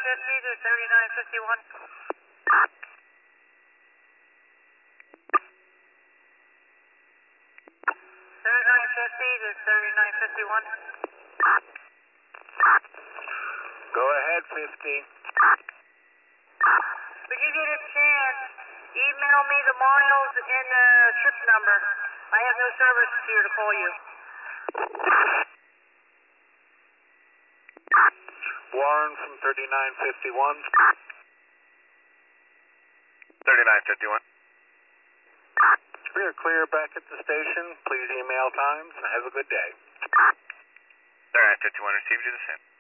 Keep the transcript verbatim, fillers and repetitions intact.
fifty to thirty-nine fifty-one. thirty-nine fifty to thirty-nine fifty-one. Go ahead, fifty. When you get a chance, email me the miles and the trip number. I have no service here to call you. Warren from thirty-nine fifty-one. thirty-nine fifty-one. We are clear back at the station. Please email times and have a good day. thirty-nine fifty-one, received you the same.